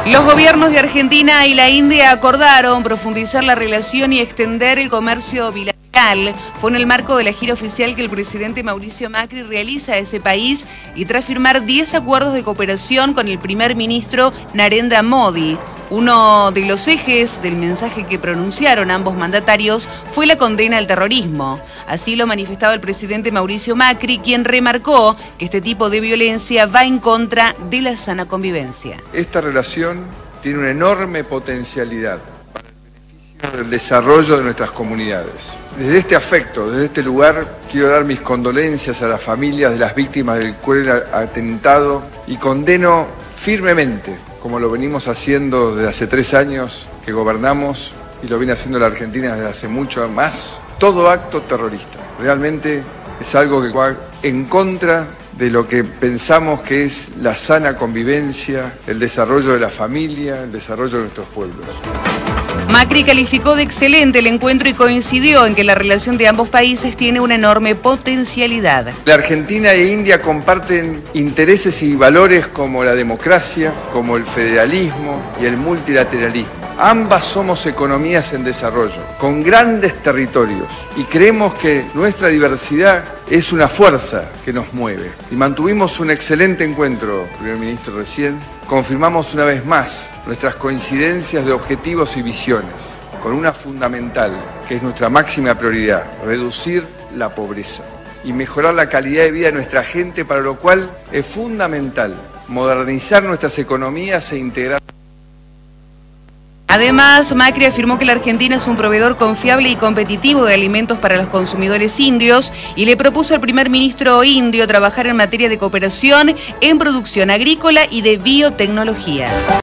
Los gobiernos de Argentina y la India acordaron profundizar la relación y extender el comercio bilateral. Fue en el marco de la gira oficial que el presidente Mauricio Macri realiza a ese país y tras firmar 10 acuerdos de cooperación con el primer ministro Narendra Modi. Uno de los ejes del mensaje que pronunciaron ambos mandatarios fue la condena al terrorismo. Así lo manifestaba el presidente Mauricio Macri, quien remarcó que este tipo de violencia va en contra de la sana convivencia. Esta relación tiene una enorme potencialidad para el beneficio del desarrollo de nuestras comunidades. Desde este afecto, desde este lugar, quiero dar mis condolencias a las familias de las víctimas del cruel atentado y condeno firmemente, como lo venimos haciendo desde hace 3 años que gobernamos y lo viene haciendo la Argentina desde hace mucho más, todo acto terrorista. Realmente es algo que va en contra de lo que pensamos que es la sana convivencia, el desarrollo de la familia, el desarrollo de nuestros pueblos. Macri calificó de excelente el encuentro y coincidió en que la relación de ambos países tiene una enorme potencialidad. La Argentina e India comparten intereses y valores como la democracia, como el federalismo y el multilateralismo. Ambas somos economías en desarrollo, con grandes territorios, y creemos que nuestra diversidad es una fuerza que nos mueve. Y mantuvimos un excelente encuentro, primer ministro, recién. Confirmamos una vez más nuestras coincidencias de objetivos y visiones, con una fundamental, que es nuestra máxima prioridad: reducir la pobreza y mejorar la calidad de vida de nuestra gente, para lo cual es fundamental modernizar nuestras economías e integrar. Además, Macri afirmó que la Argentina es un proveedor confiable y competitivo de alimentos para los consumidores indios y le propuso al primer ministro indio trabajar en materia de cooperación en producción agrícola y de biotecnología.